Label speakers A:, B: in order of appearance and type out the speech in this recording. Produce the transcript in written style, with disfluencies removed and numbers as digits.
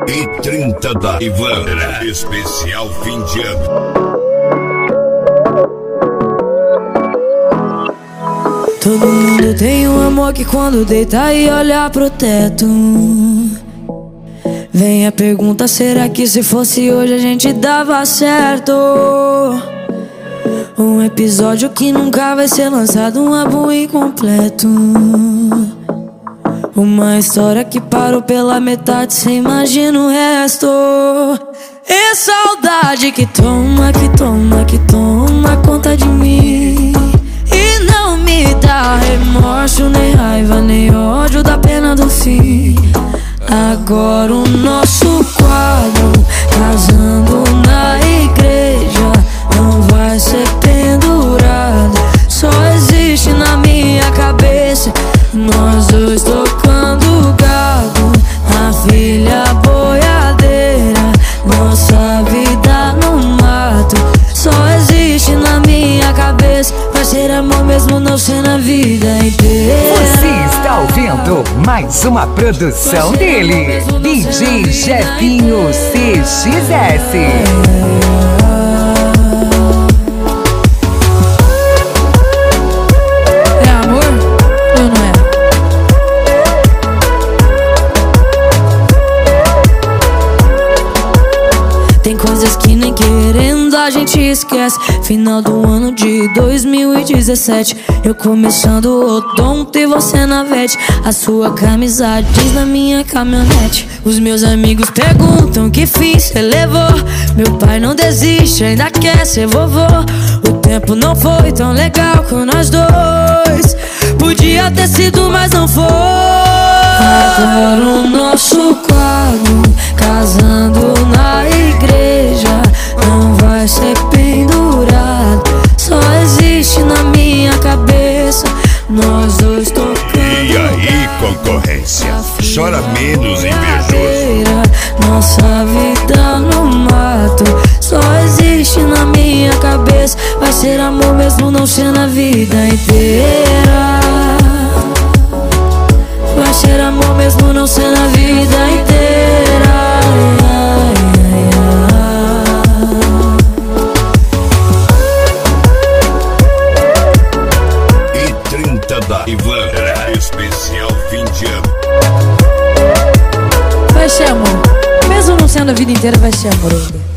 A: E 30 da Ivana, especial fim de ano.
B: Todo mundo tem um amor que quando deita e olha pro teto, vem a pergunta, será que se fosse hoje a gente dava certo? Um episódio que nunca vai ser lançado, um álbum incompleto, uma história que parou pela metade, cê imagina o resto. E saudade que toma, que toma, que toma conta de mim, e não me dá remorso, nem raiva, nem ódio da pena do fim. Agora o nosso quadro, casando na igreja, não vai ser pendurado, só existe na minha cabeça. Nós dois tocando gado, a filha boiadeira, nossa vida no mato, só existe na minha cabeça. Vai ser amor mesmo não ser na vida inteira.
C: Você está ouvindo mais uma produção dele, DJ Jefinho CXS.
B: Tem coisas que nem querendo a gente esquece. Final do ano de 2017, eu começando o odonto e você na vete. A sua camisa diz na minha caminhonete. Os meus amigos perguntam que fim cê levou. Meu pai não desiste, ainda quer ser vovô. O tempo não foi tão legal com nós dois, podia ter sido, mas não foi. Agora o nosso quadro, casando na igreja, não vai ser pendurado, só existe na minha cabeça. Nós dois tocando.
A: E aí, concorrência, chora menos, invejoso.
B: Nossa vida no mato, só existe na minha cabeça. Vai ser amor mesmo não ser na vida inteira. Vai ser amor mesmo não ser na vida inteira.
A: E 30 da Ivana, especial fim de ano.
B: Vai ser amor, mesmo não sendo a vida inteira, vai ser amor ainda.